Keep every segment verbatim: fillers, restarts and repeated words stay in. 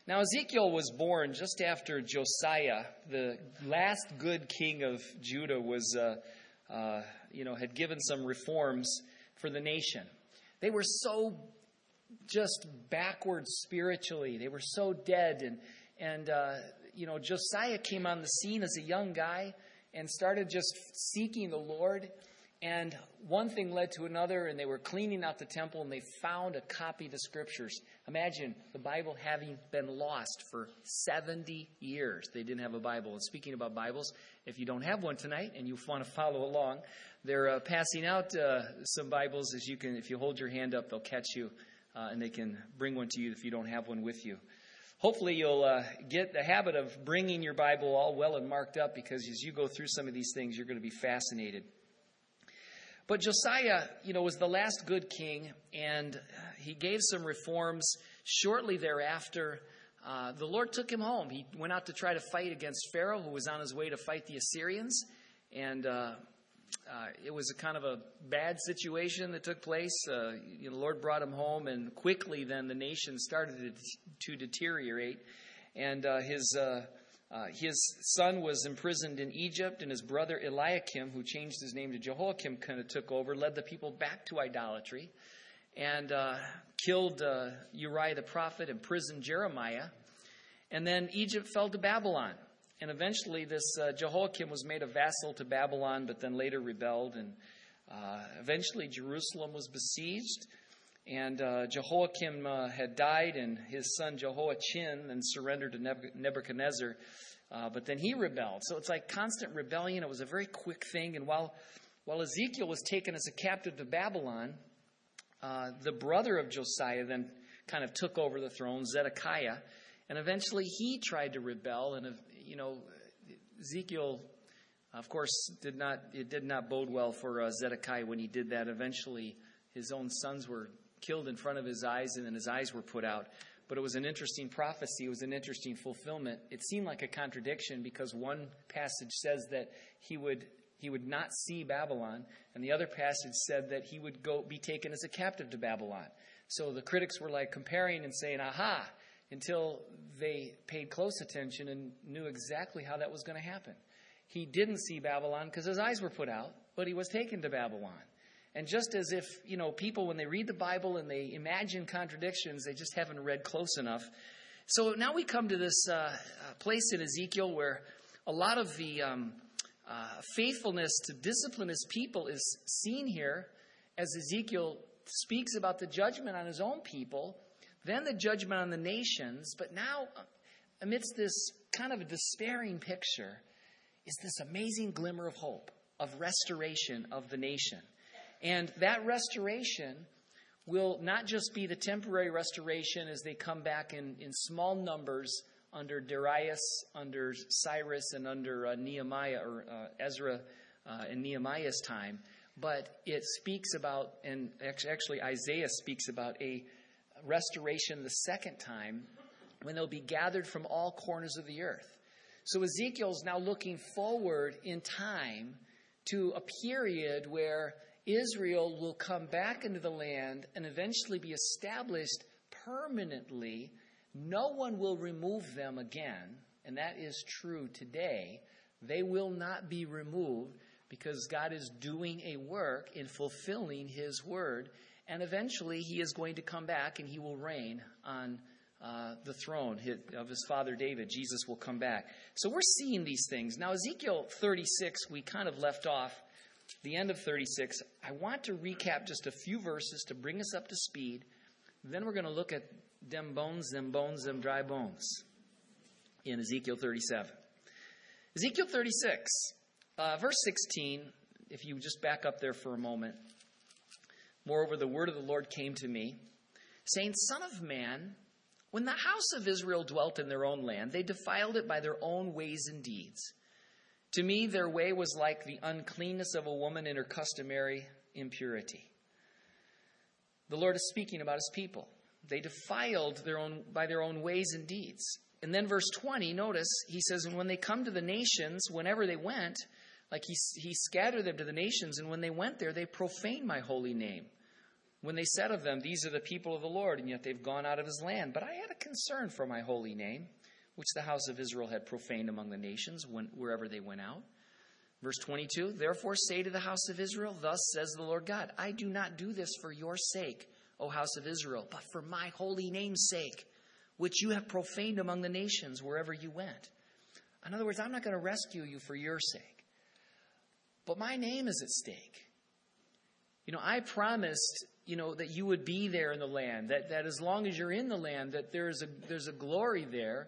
Now, Ezekiel was born just after Josiah, the last good king of Judah, was, uh, uh, you know, had given some reforms for the nation. They were so just backwards spiritually. They were so dead. And, and uh, you know, Josiah came on the scene as a young guy and started just seeking the Lord. And one thing led to another, and they were cleaning out the temple, and they found a copy of the Scriptures. Imagine the Bible having been lost for seventy years. They didn't have a Bible. And speaking about Bibles, if you don't have one tonight and you want to follow along, they're uh, passing out uh, some Bibles. As you can, if you hold your hand up, they'll catch you, uh, and they can bring one to you if you don't have one with you. Hopefully you'll uh, get the habit of bringing your Bible all well and marked up, because as you go through some of these things, you're going to be fascinated. But Josiah, you know, was the last good king, and he gave some reforms. Shortly thereafter, uh, the Lord took him home. He went out to try to fight against Pharaoh, who was on his way to fight the Assyrians. And uh, uh, it was a kind of a bad situation that took place. Uh, you know, the Lord brought him home, and quickly then the nation started to, to deteriorate. And uh, his... Uh, Uh, his son was imprisoned in Egypt, and his brother Eliakim, who changed his name to Jehoiakim, kind of took over, led the people back to idolatry, and uh, killed uh, Uriah the prophet, imprisoned Jeremiah. And then Egypt fell to Babylon. And eventually this uh, Jehoiakim was made a vassal to Babylon, but then later rebelled. And uh, eventually Jerusalem was besieged. And uh, Jehoiakim uh, had died, and his son Jehoiachin then surrendered to Nebuchadnezzar. Uh, but then he rebelled. So it's like constant rebellion. It was a very quick thing. And while while Ezekiel was taken as a captive to Babylon, uh, the brother of Josiah then kind of took over the throne, Zedekiah. And eventually he tried to rebel. And, you know, Ezekiel, of course, did not it did not bode well for uh, Zedekiah when he did that. Eventually his own sons were killed in front of his eyes, and then his eyes were put out. But it was an interesting prophecy. It was an interesting fulfillment. It seemed like a contradiction, because one passage says that he would he would not see Babylon, and the other passage said that he would go be taken as a captive to Babylon. So the critics were like comparing and saying, aha, until they paid close attention and knew exactly how that was going to happen. He didn't see Babylon because his eyes were put out, but he was taken to Babylon. And just as if, you know, people, when they read the Bible and they imagine contradictions, they just haven't read close enough. So now we come to this uh, place in Ezekiel where a lot of the um, uh, faithfulness to discipline his people is seen here as Ezekiel speaks about the judgment on his own people, then the judgment on the nations. But now, amidst this kind of a despairing picture, is this amazing glimmer of hope, of restoration of the nation. And that restoration will not just be the temporary restoration as they come back in, in small numbers under Darius, under Cyrus, and under uh, Nehemiah, or uh, Ezra uh, and Nehemiah's time. But it speaks about, and actually Isaiah speaks about a restoration the second time when they'll be gathered from all corners of the earth. So Ezekiel's now looking forward in time to a period where Israel will come back into the land and eventually be established permanently. No one will remove them again, and that is true today. They will not be removed because God is doing a work in fulfilling his word, and eventually he is going to come back and he will reign on uh, the throne of his father David. Jesus will come back. So we're seeing these things. Now, Ezekiel thirty-six, we kind of left off. The end of thirty-six, I want to recap just a few verses to bring us up to speed. Then we're going to look at them bones, them bones, them dry bones in Ezekiel thirty-seven. Ezekiel thirty-six, uh, verse sixteen, if you just back up there for a moment. Moreover, the word of the Lord came to me, saying, Son of man, when the house of Israel dwelt in their own land, they defiled it by their own ways and deeds. To me, their way was like the uncleanness of a woman in her customary impurity. The Lord is speaking about his people. They defiled their own by their own ways and deeds. And then verse twenty, notice, he says, and when they come to the nations, whenever they went, like he, he scattered them to the nations, and when they went there, they profaned my holy name. when they said of them, these are the people of the Lord, and yet they've gone out of his land. But I had a concern for my holy name, which the house of Israel had profaned among the nations when, wherever they went out. Verse twenty-two, therefore say to the house of Israel, thus says the Lord God, I do not do this for your sake, O house of Israel, but for my holy name's sake, which you have profaned among the nations wherever you went. In other words, I'm not going to rescue you for your sake, but my name is at stake. You know, I promised, you know, that you would be there in the land, that, that as long as you're in the land, that there's a, there's a glory there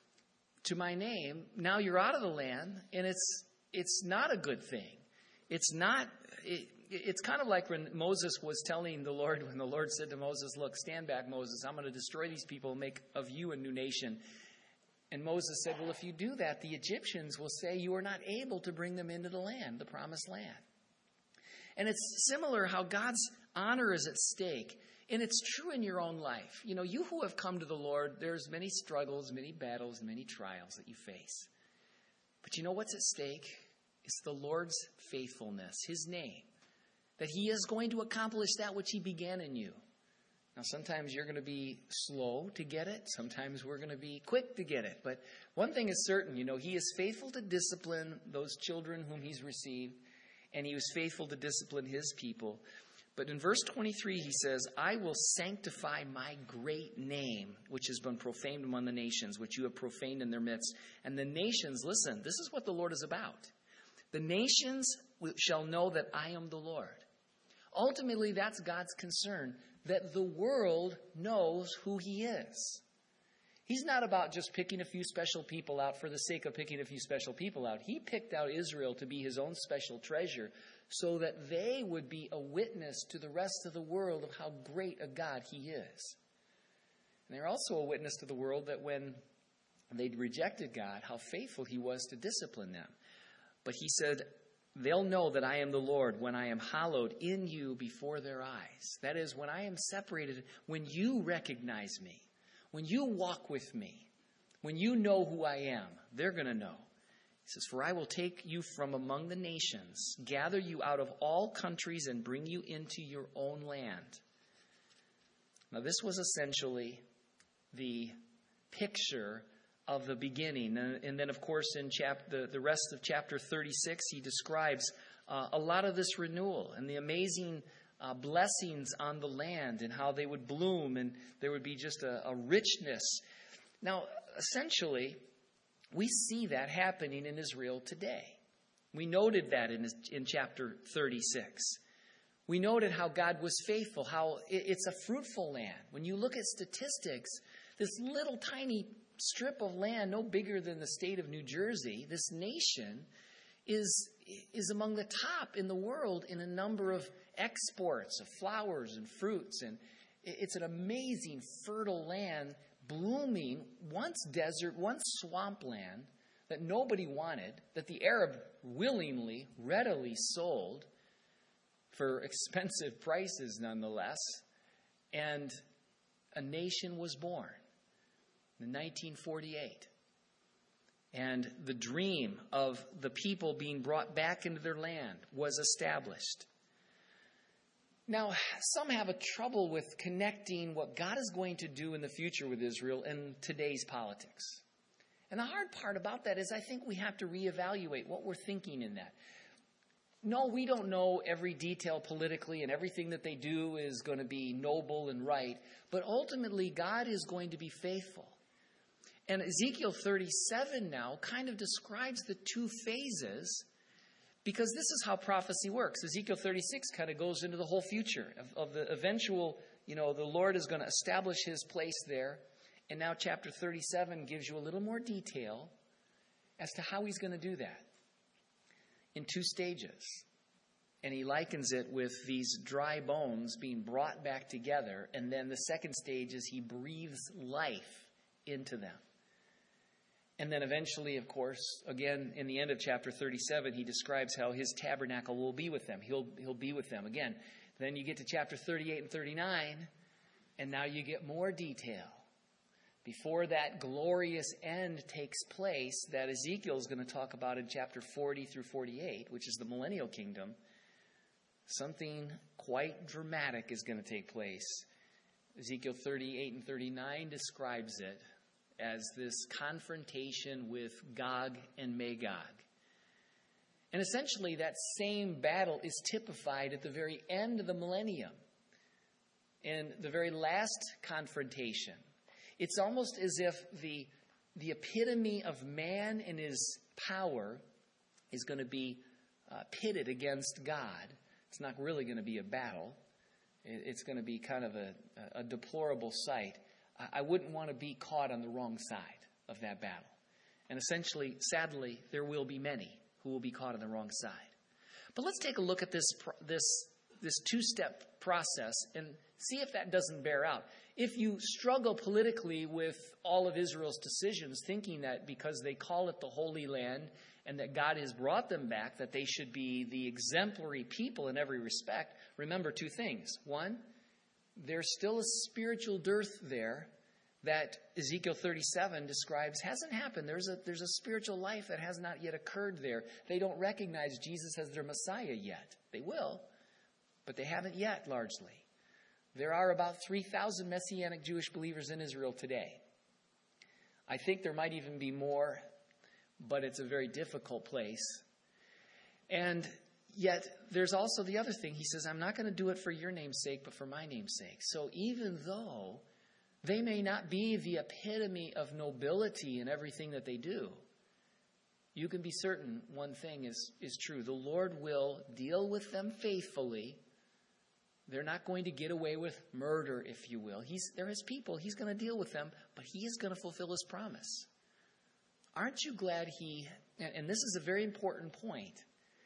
to my name. Now you're out of the land, and it's it's not a good thing. It's not, it, it's kind of like when Moses was telling the Lord, when the Lord said to Moses, look, stand back, Moses, I'm going to destroy these people and make of you a new nation. And Moses said, well, if you do that, the Egyptians will say you are not able to bring them into the land, the promised land. And it's similar how God's honor is at stake. And it's true in your own life. You know, you who have come to the Lord, there's many struggles, many battles, many trials that you face. But you know what's at stake? It's the Lord's faithfulness, his name, that he is going to accomplish that which he began in you. Now, sometimes you're going to be slow to get it. Sometimes we're going to be quick to get it. But one thing is certain, you know, he is faithful to discipline those children whom he's received, and he was faithful to discipline his people. But in verse twenty-three, he says, I will sanctify my great name, which has been profaned among the nations, which you have profaned in their midst. And the nations, listen, this is what the Lord is about. The nations shall know that I am the Lord. Ultimately, that's God's concern, that the world knows who he is. He's not about just picking a few special people out for the sake of picking a few special people out. He picked out Israel to be his own special treasure so that they would be a witness to the rest of the world of how great a God he is. And they're also a witness to the world that when they'd rejected God, how faithful he was to discipline them. But he said, they'll know that I am the Lord when I am hallowed in you before their eyes. That is, when I am separated, when you recognize me, when you walk with me, when you know who I am, they're going to know. He says, for I will take you from among the nations, gather you out of all countries, and bring you into your own land. Now, this was essentially the picture of the beginning. And then, of course, in chap- the, the rest of chapter thirty-six, he describes uh, a lot of this renewal and the amazing uh, blessings on the land and how they would bloom and there would be just a, a richness. Now, essentially, we see that happening in Israel today. We noted that in, in chapter thirty-six. We noted how God was faithful, how it, it's a fruitful land. When you look at statistics, this little tiny strip of land, no bigger than the state of New Jersey, this nation is, is among the top in the world in a number of exports of flowers and fruits. And it's an amazing, fertile land, blooming, once desert, once swampland that nobody wanted, that the Arab willingly, readily sold for expensive prices nonetheless. And a nation was born in nineteen forty-eight. And the dream of the people being brought back into their land was established. Now, some have a trouble with connecting what God is going to do in the future with Israel and today's politics. And the hard part about that is I think we have to reevaluate what we're thinking in that. No, we don't know every detail politically, and everything that they do is going to be noble and right. But ultimately, God is going to be faithful. And Ezekiel thirty-seven now kind of describes the two phases, because this is how prophecy works. Ezekiel thirty-six kind of goes into the whole future of, of the eventual, you know, the Lord is going to establish his place there. And now chapter thirty-seven gives you a little more detail as to how he's going to do that in two stages. And he likens it with these dry bones being brought back together. And then the second stage is he breathes life into them. And then eventually, of course, again, in the end of chapter thirty-seven, he describes how his tabernacle will be with them. He'll, he'll be with them. Again, then you get to chapter thirty-eight and thirty-nine, and now you get more detail. Before that glorious end takes place that Ezekiel is going to talk about in chapter forty through forty-eight, which is the millennial kingdom, something quite dramatic is going to take place. Ezekiel thirty-eight and thirty-nine describes it as this confrontation with Gog and Magog. And essentially that same battle is typified at the very end of the millennium. In the very last confrontation, it's almost as if the, the epitome of man and his power is going to be uh, pitted against God. It's not really going to be a battle. It, it's going to be kind of a, a deplorable sight. I, I wouldn't want to be caught on the wrong side of that battle. And essentially, sadly, there will be many who will be caught on the wrong side. But let's take a look at this this this two-step process and see if that doesn't bear out. If you struggle politically with all of Israel's decisions, thinking that because they call it the Holy Land and that God has brought them back, that they should be the exemplary people in every respect, remember two things. One, there's still a spiritual dearth there that Ezekiel thirty-seven describes hasn't happened. There's a, there's a spiritual life that has not yet occurred there. They don't recognize Jesus as their Messiah yet. They will, but they haven't yet, largely. There are about three thousand Messianic Jewish believers in Israel today. I think there might even be more, but it's a very difficult place. And yet, there's also the other thing. He says, I'm not going to do it for your name's sake, but for my name's sake. So even though they may not be the epitome of nobility in everything that they do, you can be certain one thing is, is true. The Lord will deal with them faithfully. They're not going to get away with murder, if you will. He's, they're his people. He's going to deal with them, but he is going to fulfill his promise. Aren't you glad he, and this is a very important point,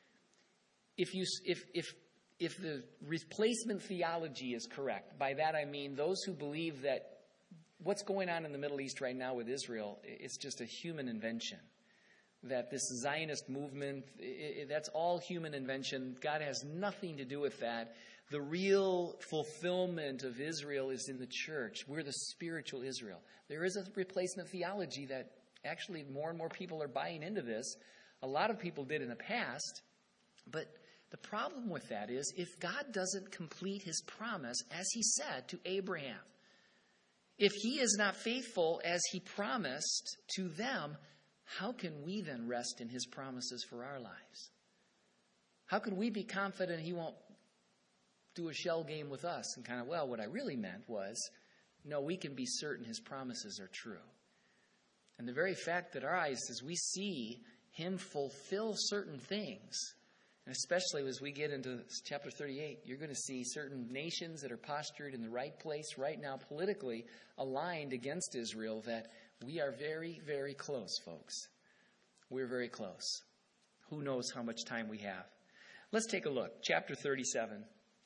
if you if if if the replacement theology is correct, by that I mean those who believe that what's going on in the Middle East right now with Israel, it's just a human invention. That this Zionist movement, it, that's all human invention. God has nothing to do with that. The real fulfillment of Israel is in the church. We're the spiritual Israel. There is a replacement theology that actually more and more people are buying into this. A lot of people did in the past. But the problem with that is if God doesn't complete his promise as he said to Abraham, if he is not faithful as he promised to them, how can we then rest in his promises for our lives? How can we be confident he won't do a shell game with us and kind of, well, what I really meant was, no, we can be certain his promises are true. And the very fact that our eyes, as we see him fulfill certain things, and especially as we get into chapter thirty-eight, you're going to see certain nations that are postured in the right place right now, politically aligned against Israel, that we are very, very close, folks. We're very close. Who knows how much time we have? Let's take a look. Chapter thirty-seven.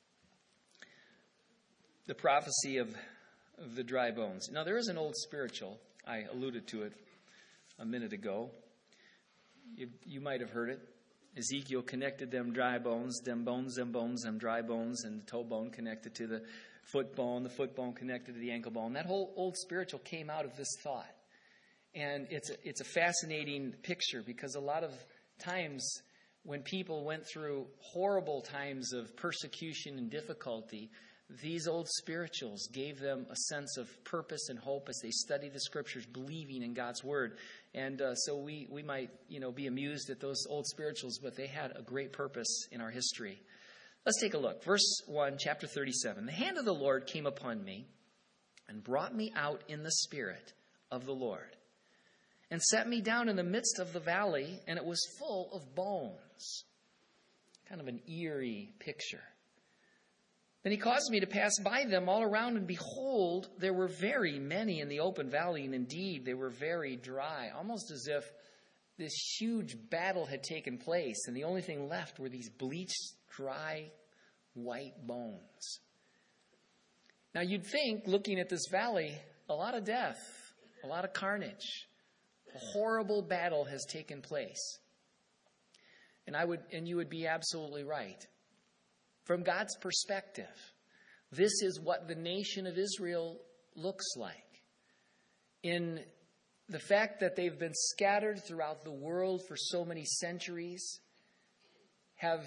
The prophecy of, of the dry bones. Now, there is an old spiritual. I alluded to it a minute ago. You, you might have heard it. Ezekiel connected them dry bones, them bones, them bones, them dry bones, and the toe bone connected to the foot bone, the foot bone connected to the ankle bone. That whole old spiritual came out of this thought. And it's a, it's a fascinating picture because a lot of times when people went through horrible times of persecution and difficulty, these old spirituals gave them a sense of purpose and hope as they studied the scriptures, believing in God's word. And uh, so we, we might, you know, be amused at those old spirituals, but they had a great purpose in our history. Let's take a look. Verse one, chapter thirty-seven. The hand of the Lord came upon me and brought me out in the spirit of the Lord and set me down in the midst of the valley, and it was full of bones. Kind of an eerie picture. Then he caused me to pass by them all around, and behold, there were very many in the open valley, and indeed they were very dry, almost as if this huge battle had taken place, and the only thing left were these bleached, dry, white bones. Now you'd think, looking at this valley, a lot of death, a lot of carnage, a horrible battle has taken place. And I would, and you would be absolutely right. From God's perspective, this is what the nation of Israel looks like. In the fact that they've been scattered throughout the world for so many centuries, have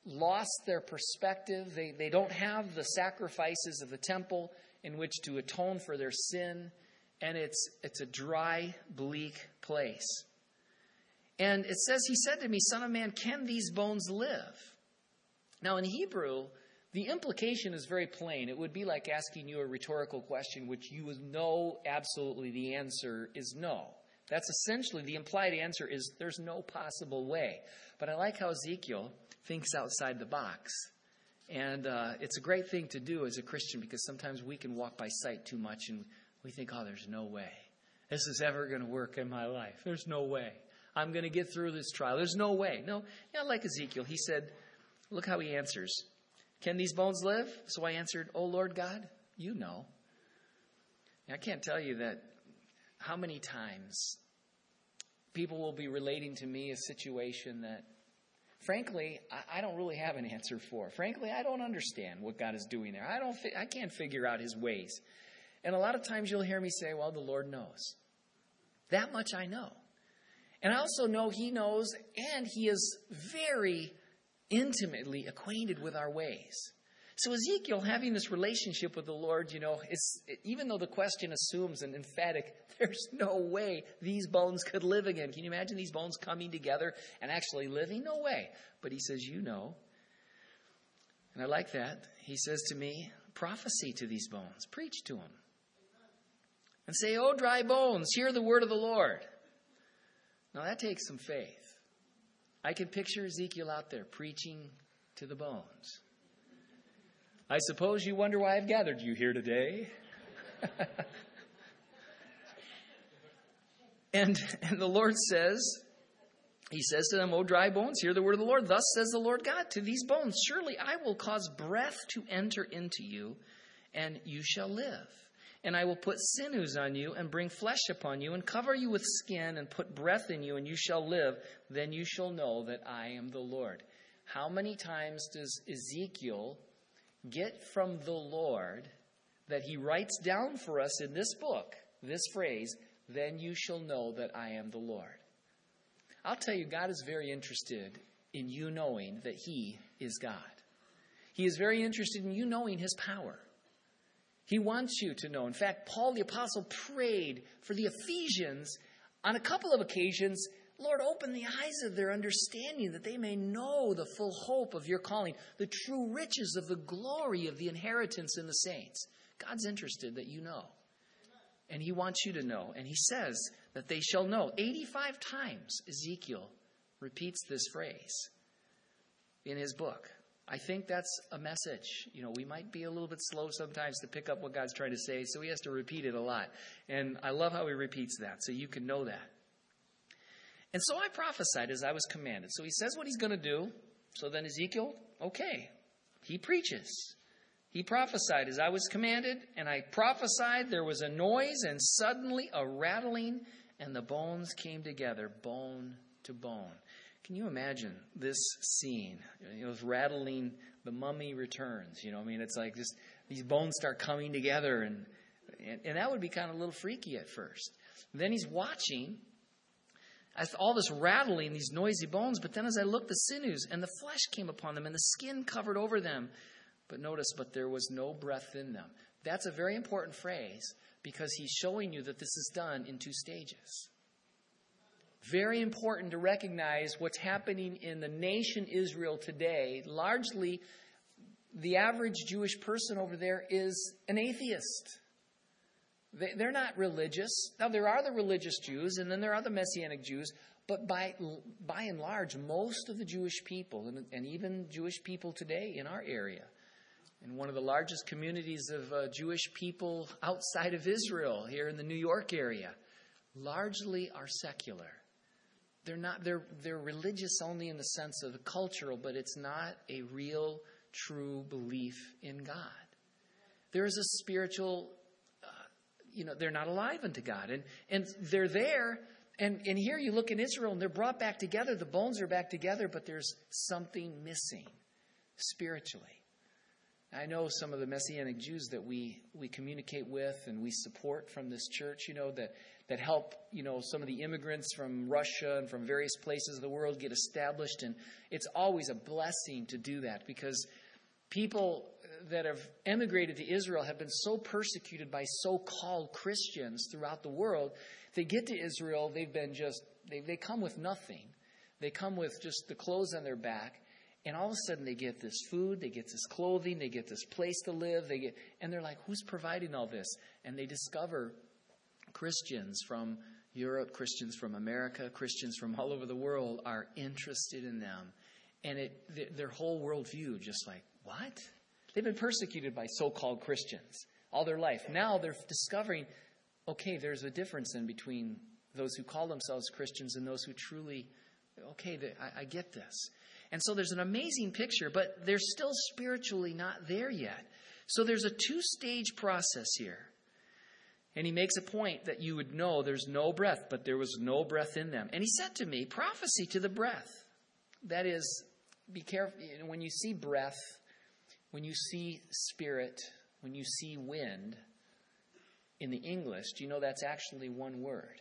lost their perspective. They, they don't have the sacrifices of the temple in which to atone for their sin. And it's, it's a dry, bleak place. And it says, he said to me, Son of man, can these bones live? Now in Hebrew, the implication is very plain. It would be like asking you a rhetorical question, which you would know absolutely the answer is no. That's essentially, the implied answer is there's no possible way. But I like how Ezekiel thinks outside the box. And uh, it's a great thing to do as a Christian, because sometimes we can walk by sight too much and we think, oh, there's no way this is ever going to work in my life. There's no way I'm going to get through this trial. There's no way. No, yeah, like Ezekiel, he said, look how he answers. Can these bones live? So I answered, oh, Lord God, you know. Now, I can't tell you that how many times people will be relating to me a situation that, frankly, I, I don't really have an answer for. Frankly, I don't understand what God is doing there. I don't. Fi- I can't figure out his ways. And a lot of times you'll hear me say, well, the Lord knows. That much I know. And I also know he knows, and he is very intimately acquainted with our ways. So Ezekiel, having this relationship with the Lord, you know, it's, even though the question assumes an emphatic, there's no way these bones could live again. Can you imagine these bones coming together and actually living? No way. But he says, you know. And I like that. He says to me, prophesy to these bones. Preach to them. And say, oh, dry bones, hear the word of the Lord. Now that takes some faith. I can picture Ezekiel out there preaching to the bones. I suppose you wonder why I've gathered you here today. and, and the Lord says, he says to them, O dry bones, hear the word of the Lord. Thus says the Lord God to these bones, surely I will cause breath to enter into you, and you shall live. And I will put sinews on you and bring flesh upon you and cover you with skin and put breath in you, and you shall live. Then you shall know that I am the Lord. How many times does Ezekiel get from the Lord that he writes down for us in this book, this phrase, then you shall know that I am the Lord? I'll tell you, God is very interested in you knowing that he is God. He is very interested in you knowing his power. He wants you to know. In fact, Paul the Apostle prayed for the Ephesians on a couple of occasions. Lord, open the eyes of their understanding that they may know the full hope of your calling, the true riches of the glory of the inheritance in the saints. God's interested that you know. And he wants you to know. And he says that they shall know. eighty-five times Ezekiel repeats this phrase in his book. I think that's a message. You know, we might be a little bit slow sometimes to pick up what God's trying to say, so he has to repeat it a lot. And I love how he repeats that, so you can know that. And so I prophesied as I was commanded. So he says what he's going to do. So then Ezekiel, okay, he preaches. He prophesied as I was commanded, and I prophesied. There was a noise, and suddenly a rattling, and the bones came together, bone to bone. Can you imagine this scene? It was rattling, the mummy returns. You know, I mean, it's like just these bones start coming together, and, and, and that would be kind of a little freaky at first. And then he's watching as all this rattling, these noisy bones, but then as I looked, the sinews and the flesh came upon them, and the skin covered over them. But notice, but there was no breath in them. That's a very important phrase, because he's showing you that this is done in two stages. Very important to recognize what's happening in the nation Israel today. Largely, the average Jewish person over there is an atheist. They, they're not religious. Now, there are the religious Jews, and then there are the Messianic Jews. But by by and large, most of the Jewish people, and, and even Jewish people today in our area, and one of the largest communities of uh, Jewish people outside of Israel, here in the New York area, largely are secular. They're not, they're, they're religious only in the sense of the cultural, but it's not a real, true belief in God. There is a spiritual, uh, you know, they're not alive unto God. And, and they're there, and, and here you look in Israel, and they're brought back together. The bones are back together, but there's something missing spiritually. I know some of the Messianic Jews that we, we communicate with and we support from this church, you know, that that help, you know, some of the immigrants from Russia and from various places of the world get established. And it's always a blessing to do that, because people that have emigrated to Israel have been so persecuted by so-called Christians throughout the world. They get to Israel, they've been just, they, they come with nothing. They come with just the clothes on their back, and all of a sudden they get this food, they get this clothing, they get this place to live, they get, and they're like, who's providing all this? And they discover Christians from Europe, Christians from America, Christians from all over the world are interested in them. And it, th- their whole worldview just like, what? They've been persecuted by so-called Christians all their life. Now they're discovering, okay, there's a difference in between those who call themselves Christians and those who truly, okay, they, I, I get this. And so there's an amazing picture, but they're still spiritually not there yet. So there's a two-stage process here. And he makes a point that you would know there's no breath, but there was no breath in them. And he said to me, prophecy to the breath. That is, be careful. When you see breath, when you see spirit, when you see wind, in the English, do you know that's actually one word?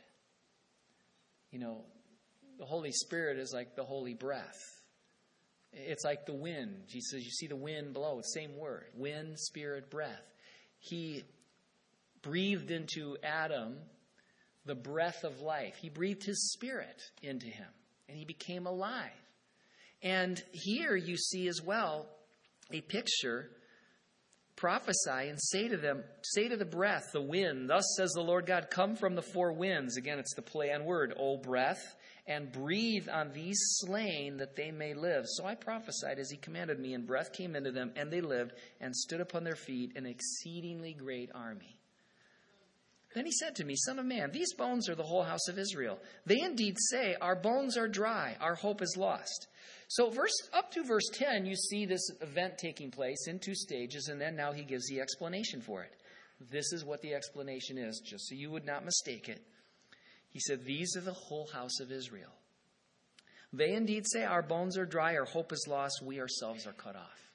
You know, the Holy Spirit is like the holy breath. It's like the wind. He says, you see the wind blow. Same word. Wind, spirit, breath. He breathed into Adam the breath of life. He breathed his spirit into him, and he became alive. And here you see as well a picture, prophesy and say to them, say to the breath, the wind, thus says the Lord God, come from the four winds. Again, it's the play on word, O breath, and breathe on these slain that they may live. So I prophesied as he commanded me, and breath came into them, and they lived and stood upon their feet, an exceedingly great army. Then he said to me, Son of man, these bones are the whole house of Israel. They indeed say, our bones are dry, our hope is lost. So verse up to verse ten, you see this event taking place in two stages, and then now he gives the explanation for it. This is what the explanation is, just so you would not mistake it. He said, these are the whole house of Israel. They indeed say, our bones are dry, our hope is lost, we ourselves are cut off.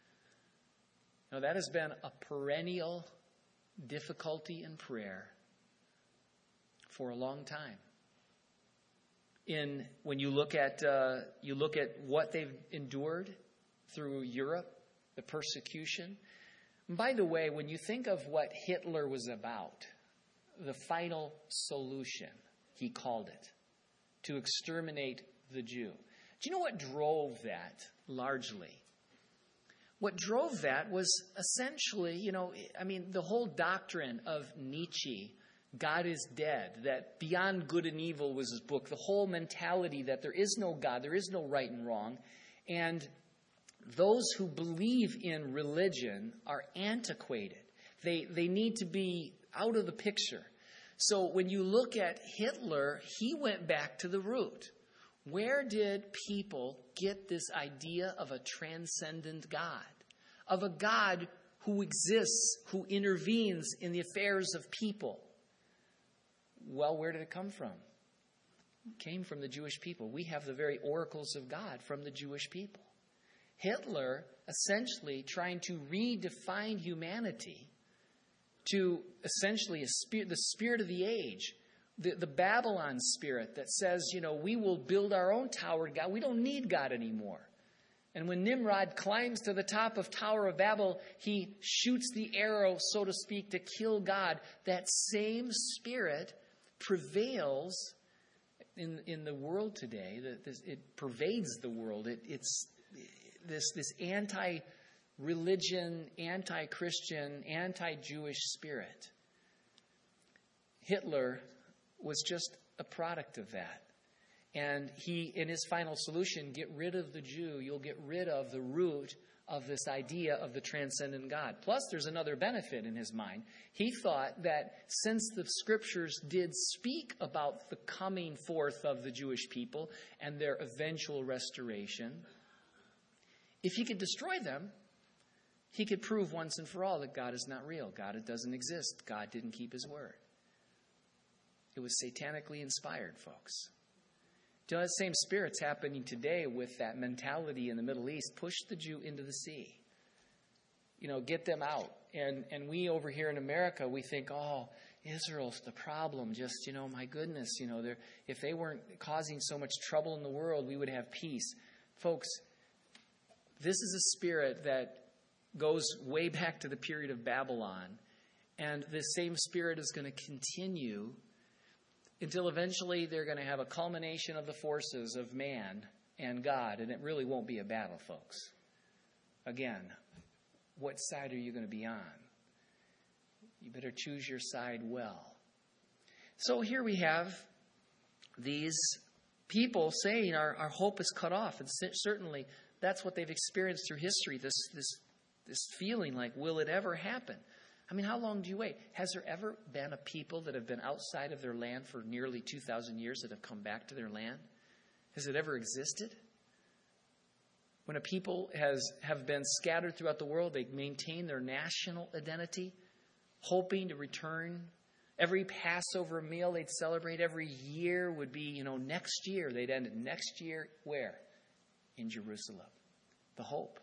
Now that has been a perennial difficulty in prayer for a long time. In when you look at uh, you look at what they've endured through Europe, the persecution. And by the way, when you think of what Hitler was about, the final solution, he called it, to exterminate the Jew. Do you know what drove that largely? What drove that was essentially, you know, I mean, the whole doctrine of Nietzsche, God is dead, that Beyond Good and Evil was his book, the whole mentality that there is no God, there is no right and wrong. And those who believe in religion are antiquated. They, they need to be out of the picture. So when you look at Hitler, he went back to the root. Where did people get this idea of a transcendent God? Of a God who exists, who intervenes in the affairs of people? Well, where did it come from? It came from the Jewish people. We have the very oracles of God from the Jewish people. Hitler essentially trying to redefine humanity to essentially a spirit, the spirit of the age, the, the Babylon spirit that says, you know, we will build our own tower to God. We don't need God anymore. And when Nimrod climbs to the top of Tower of Babel, he shoots the arrow, so to speak, to kill God. That same spirit prevails in in the world today. It pervades the world. It, it's this this anti-religion, anti-Christian, anti-Jewish spirit. Hitler was just a product of that. And he, in his final solution, get rid of the Jew. You'll get rid of the root of this idea of the transcendent God. Plus, there's another benefit in his mind. He thought that since the scriptures did speak about the coming forth of the Jewish people and their eventual restoration, if he could destroy them, he could prove once and for all that God is not real. God doesn't exist. God didn't keep his word. It was satanically inspired, folks. Do you know, that same spirit's happening today with that mentality in the Middle East. Push the Jew into the sea. You know, get them out. And and we over here in America, we think, oh, Israel's the problem. Just, you know, my goodness, you know, they're, if they weren't causing so much trouble in the world, we would have peace. Folks, this is a spirit that goes way back to the period of Babylon. And this same spirit is going to continue until eventually they're going to have a culmination of the forces of man and God. And it really won't be a battle, folks. Again, what side are you going to be on? You better choose your side well. So here we have these people saying our, our hope is cut off. And certainly that's what they've experienced through history, this, this, this feeling like, will it ever happen? I mean, how long do you wait? Has there ever been a people that have been outside of their land for nearly two thousand years that have come back to their land? Has it ever existed? When a people has have been scattered throughout the world, they maintain their national identity, hoping to return. Every Passover meal they'd celebrate every year would be, you know, next year. They'd end it next year where? In Jerusalem. The hope.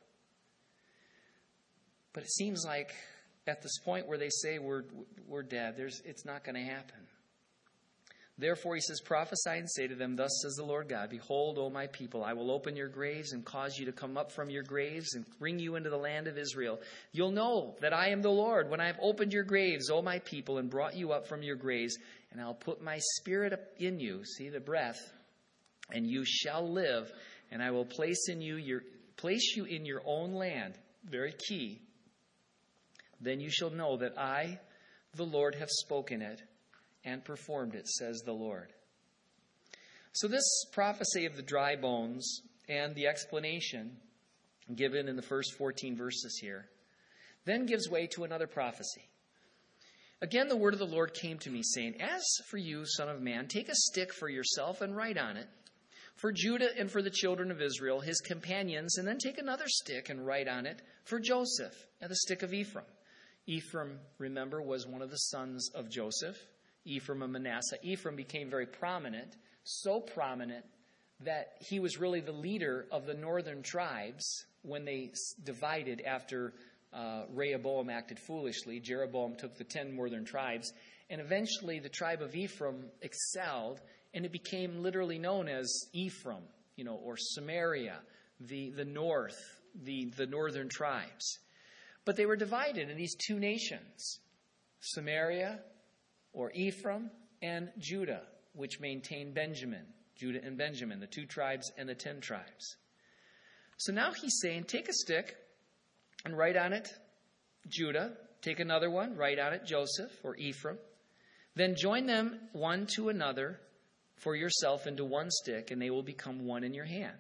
But it seems like at this point where they say we're we're dead, there's it's not going to happen. Therefore, he says, prophesy and say to them, thus says the Lord God, behold, O my people, I will open your graves and cause you to come up from your graves and bring you into the land of Israel. You'll know that I am the Lord when I have opened your graves, O my people, and brought you up from your graves, and I'll put my spirit up in you, see the breath, and you shall live, and I will place in you your place you in your own land. Very key. Then you shall know that I, the Lord, have spoken it and performed it, says the Lord. So this prophecy of the dry bones and the explanation given in the first fourteen verses here then gives way to another prophecy. Again, the word of the Lord came to me, saying, as for you, son of man, take a stick for yourself and write on it, for Judah and for the children of Israel, his companions, and then take another stick and write on it for Joseph and the stick of Ephraim. Ephraim, remember, was one of the sons of Joseph. Ephraim and Manasseh. Ephraim became very prominent, so prominent that he was really the leader of the northern tribes when they divided after uh, Rehoboam acted foolishly. Jeroboam took the ten northern tribes, and eventually the tribe of Ephraim excelled, and it became literally known as Ephraim, you know, or Samaria, the, the north, the, the northern tribes. But they were divided in these two nations, Samaria or Ephraim and Judah, which maintained Benjamin, Judah and Benjamin, the two tribes and the ten tribes. So now he's saying, take a stick and write on it Judah. Take another one, write on it Joseph or Ephraim. Then join them one to another for yourself into one stick, and they will become one in your hand.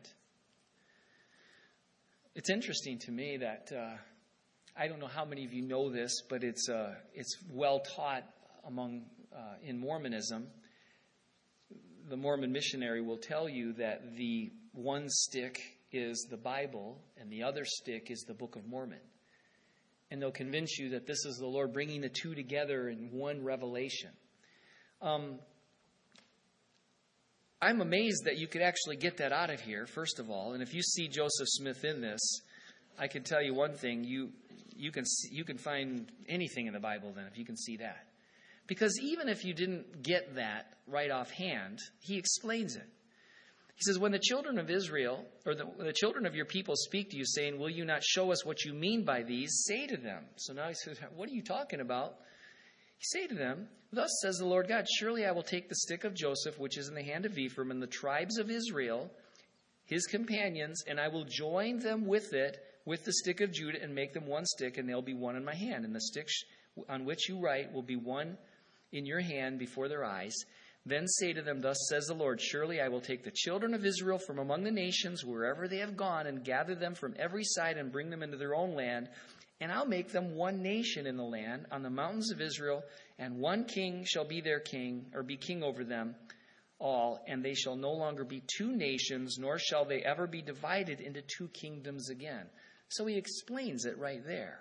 It's interesting to me that, uh, I don't know how many of you know this, but it's uh, it's well taught among uh, in Mormonism. The Mormon missionary will tell you that the one stick is the Bible and the other stick is the Book of Mormon. And they'll convince you that this is the Lord bringing the two together in one revelation. Um, I'm amazed that you could actually get that out of here, first of all. And if you see Joseph Smith in this, I can tell you one thing. You you can see, you can find anything in the Bible then if you can see that. Because even if you didn't get that right offhand, he explains it. He says, when the children of Israel, or the, the children of your people speak to you, saying, will you not show us what you mean by these? Say to them. So now he says, what are you talking about? Say to them, thus says the Lord God, surely I will take the stick of Joseph, which is in the hand of Ephraim, and the tribes of Israel, his companions, and I will join them with it, with the stick of Judah, and make them one stick, and they'll be one in my hand. And the stick on which you write will be one in your hand before their eyes. Then say to them, thus says the Lord, surely I will take the children of Israel from among the nations, wherever they have gone, and gather them from every side and bring them into their own land. And I'll make them one nation in the land, on the mountains of Israel, and one king shall be their king, or be king over them all, and they shall no longer be two nations, nor shall they ever be divided into two kingdoms again. So he explains it right there.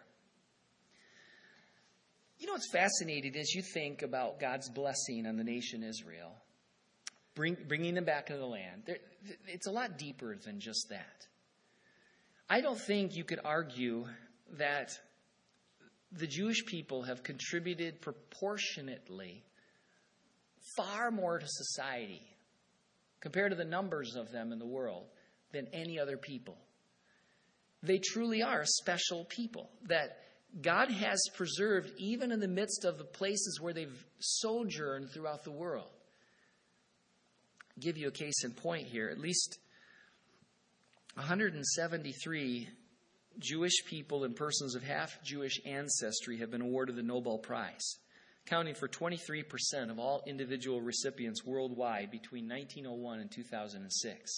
You know what's fascinating is you think about God's blessing on the nation Israel, bring, bringing them back into the land. There, it's a lot deeper than just that. I don't think you could argue that the Jewish people have contributed proportionately far more to society compared to the numbers of them in the world than any other people. They truly are a special people that God has preserved even in the midst of the places where they've sojourned throughout the world. I'll give you a case in point here. At least one hundred seventy-three Jewish people and persons of half Jewish ancestry have been awarded the Nobel Prize, accounting for twenty-three percent of all individual recipients worldwide between nineteen oh one and two thousand six.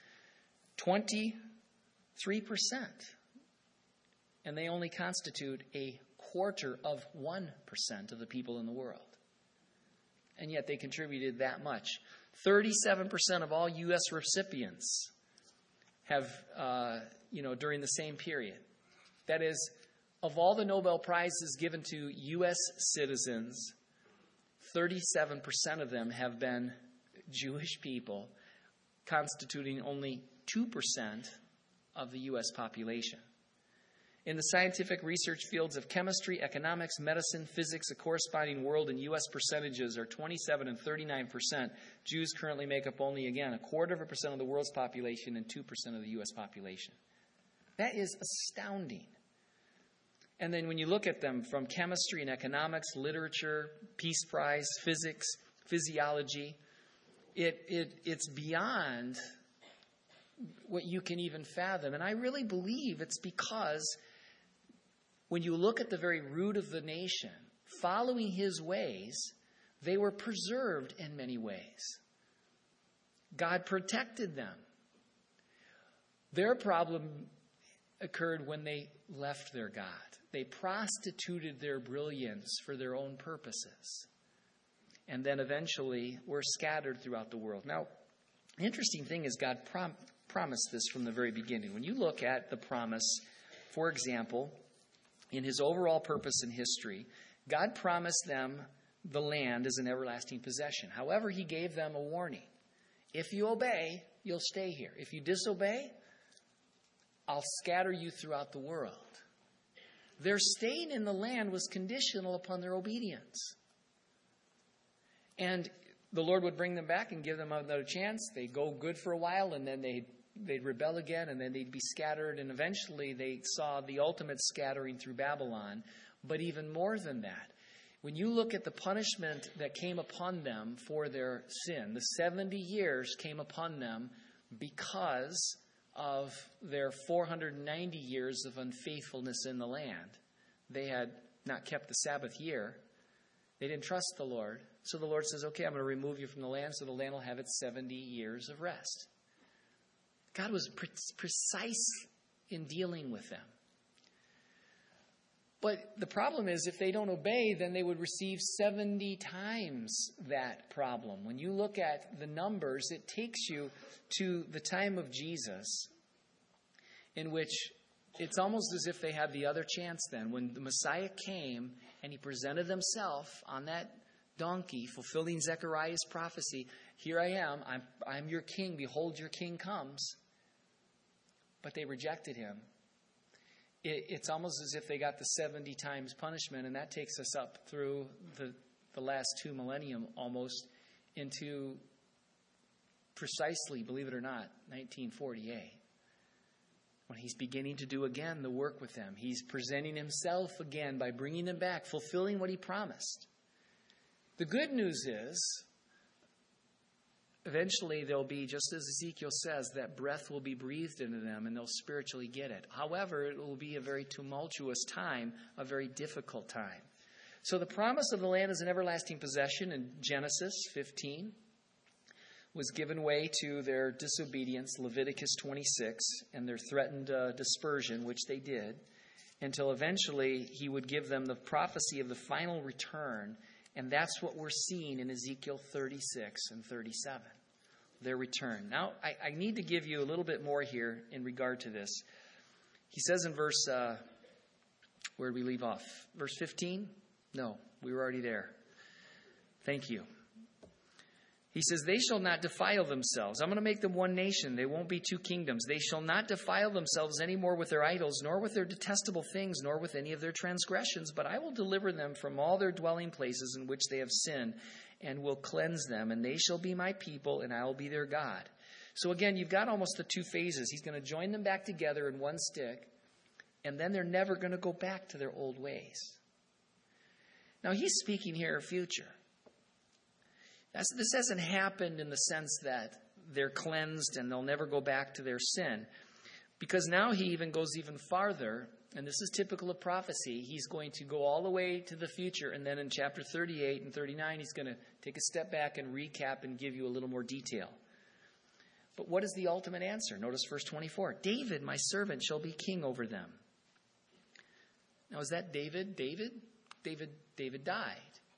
twenty-three percent. And they only constitute a quarter of one percent of the people in the world. And yet they contributed that much. thirty-seven percent of all U S recipients have, uh, you know, during the same period. That is, of all the Nobel Prizes given to U S citizens, thirty-seven percent of them have been Jewish people, constituting only two percent of the U S population. In the scientific research fields of chemistry, economics, medicine, physics, the corresponding world and U S percentages are twenty-seven and thirty-nine percent. Jews currently make up only, again, a quarter of a percent of the world's population and two percent of the U S population. That is astounding. And then when you look at them from chemistry and economics, literature, Peace Prize, physics, physiology, it, it it's beyond what you can even fathom. And I really believe it's because when you look at the very root of the nation, following his ways, they were preserved in many ways. God protected them. Their problem occurred when they left their God. They prostituted their brilliance for their own purposes. And then eventually were scattered throughout the world. Now, the interesting thing is God prom- promised this from the very beginning. When you look at the promise, for example, in his overall purpose in history, God promised them the land as an everlasting possession. However, he gave them a warning. If you obey, you'll stay here. If you disobey, I'll scatter you throughout the world. Their staying in the land was conditional upon their obedience. And the Lord would bring them back and give them another chance. They'd go good for a while, and then they'd, they'd rebel again, and then they'd be scattered. And eventually they saw the ultimate scattering through Babylon. But even more than that, when you look at the punishment that came upon them for their sin, the seventy years came upon them because of their four hundred ninety years of unfaithfulness in the land. They had not kept the Sabbath year. They didn't trust the Lord. So the Lord says, okay, I'm going to remove you from the land so the land will have its seventy years of rest. God was pre- precise in dealing with them. But the problem is, if they don't obey, then they would receive seventy times that problem. When you look at the numbers, it takes you to the time of Jesus, in which it's almost as if they had the other chance then. When the Messiah came and he presented himself on that donkey, fulfilling Zechariah's prophecy, here I am, I'm, I'm your king, behold your king comes. But they rejected him. It, it's almost as if they got the seventy times punishment, and that takes us up through the, the last two millennium almost into precisely, believe it or not, nineteen forty-eight. When he's beginning to do again the work with them. He's presenting himself again by bringing them back, fulfilling what he promised. The good news is, eventually there'll be, just as Ezekiel says, that breath will be breathed into them and they'll spiritually get it. However, it will be a very tumultuous time, a very difficult time. So the promise of the land as an everlasting possession in Genesis fifteen was given way to their disobedience, Leviticus twenty-six, and their threatened uh, dispersion, which they did, until eventually he would give them the prophecy of the final return. And that's what we're seeing in Ezekiel thirty-six and thirty-seven, their return. Now, I, I need to give you a little bit more here in regard to this. He says in verse, uh, where did we leave off? Verse fifteen? No, we were already there. Thank you. He says, they shall not defile themselves. I'm going to make them one nation. They won't be two kingdoms. They shall not defile themselves any more with their idols, nor with their detestable things, nor with any of their transgressions. But I will deliver them from all their dwelling places in which they have sinned, and will cleanse them. And they shall be my people, and I will be their God. So again, you've got almost the two phases. He's going to join them back together in one stick, and then they're never going to go back to their old ways. Now, he's speaking here of future. That's, this hasn't happened in the sense that they're cleansed and they'll never go back to their sin. Because now he even goes even farther, and this is typical of prophecy. He's going to go all the way to the future, and then in chapter thirty-eight and thirty-nine, he's going to take a step back and recap and give you a little more detail. But what is the ultimate answer? Notice verse twenty-four. David, my servant, shall be king over them. Now, is that David? David? David, David died.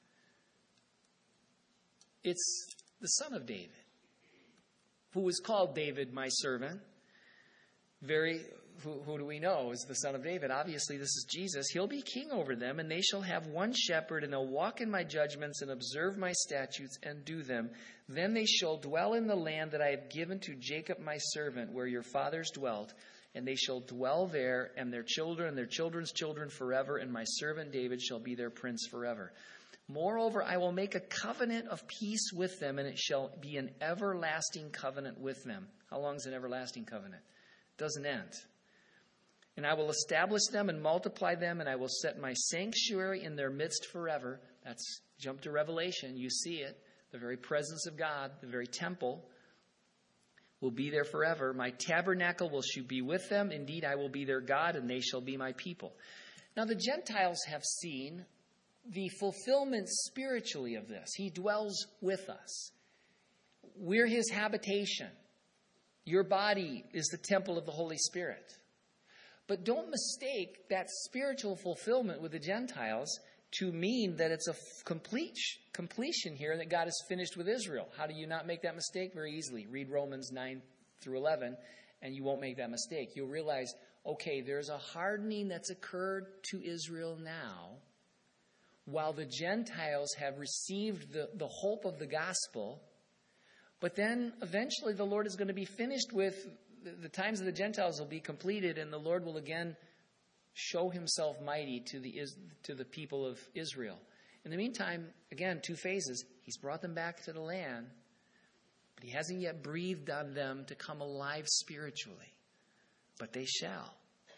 It's the son of David, who was called David, my servant. Very, who, who do we know is the son of David? Obviously, this is Jesus. He'll be king over them, and they shall have one shepherd, and they'll walk in my judgments and observe my statutes and do them. Then they shall dwell in the land that I have given to Jacob, my servant, where your fathers dwelt, and they shall dwell there, and their children and their children's children forever, and my servant David shall be their prince forever. Moreover, I will make a covenant of peace with them, and it shall be an everlasting covenant with them. How long is an everlasting covenant? It doesn't end. And I will establish them and multiply them, and I will set my sanctuary in their midst forever. That's, jump to Revelation, you see it. The very presence of God, the very temple, will be there forever. My tabernacle will be with them. Indeed, I will be their God, and they shall be my people. Now, the Gentiles have seen the fulfillment spiritually of this. He dwells with us. We're his habitation. Your body is the temple of the Holy Spirit. But don't mistake that spiritual fulfillment with the Gentiles to mean that it's a complete completion here and that God is finished with Israel. How do you not make that mistake? Very easily. Read Romans nine through eleven, and you won't make that mistake. You'll realize, okay, there's a hardening that's occurred to Israel now, while the Gentiles have received the, the hope of the gospel. But then eventually the Lord is going to be finished with, the, the times of the Gentiles will be completed, and the Lord will again show himself mighty to the, to the people of Israel. In the meantime, again, two phases. He's brought them back to the land, but he hasn't yet breathed on them to come alive spiritually. But they shall.